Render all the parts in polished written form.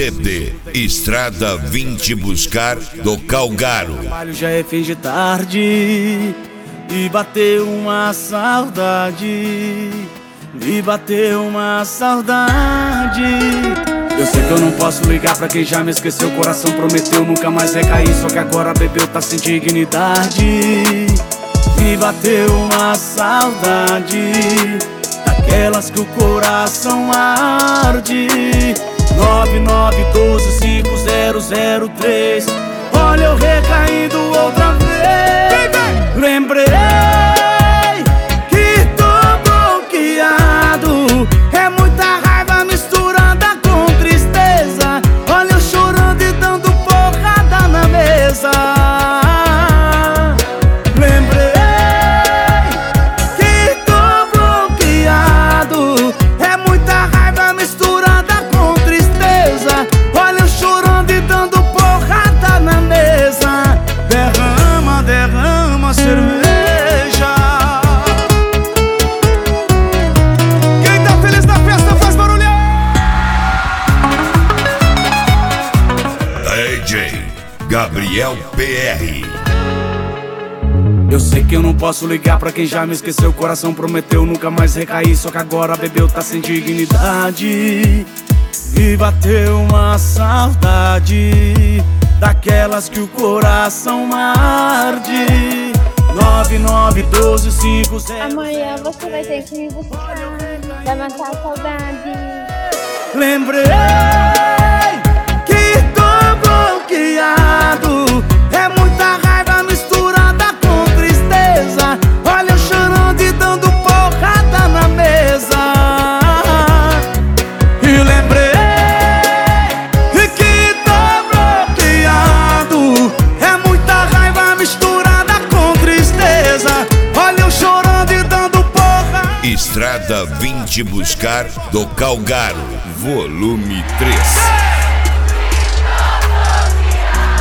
CD Estrada Vim Te Buscar do Calgaro. Já é fim de tarde e bateu uma saudade, me bateu uma saudade. Eu sei que eu não posso ligar pra quem já me esqueceu. O coração prometeu nunca mais recair, só que agora bebeu, tá sem dignidade. Me bateu uma saudade, daquelas que o coração arde. 99125003. Olha eu recaindo outra vez. Lembrei que tô bloqueado. É muita raiva misturada com tristeza. Olha eu chorando e dando porrada na mesa. Lembrei que tô bloqueado. É muita raiva misturada com tristeza. Olha eu chorando e dando porrada na mesa. Derrama, derrama cerveja. Quem tá feliz na festa faz barulhão. DJ Gabriel PR. Eu sei que eu não posso ligar pra quem já me esqueceu. O coração prometeu nunca mais recair, só que agora bebeu, tá sem dignidade. Me bateu uma saudade, daquelas que o coração arde. 991250. Amanhã você vai ter que me buscar, vai matar a saudade. Lembrei que tô bloqueado. É muita raiva misturada com tristeza. Olha eu chorando e dando porrada na mesa. E lembrei que tô bloqueado. É muita raiva misturada com tristeza. Olha eu chorando e dando porrada. Estrada Vim Te Buscar do Calgaro, volume 3.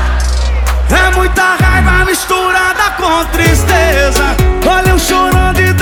É muita raiva misturada com tristeza. Olha eu chorando e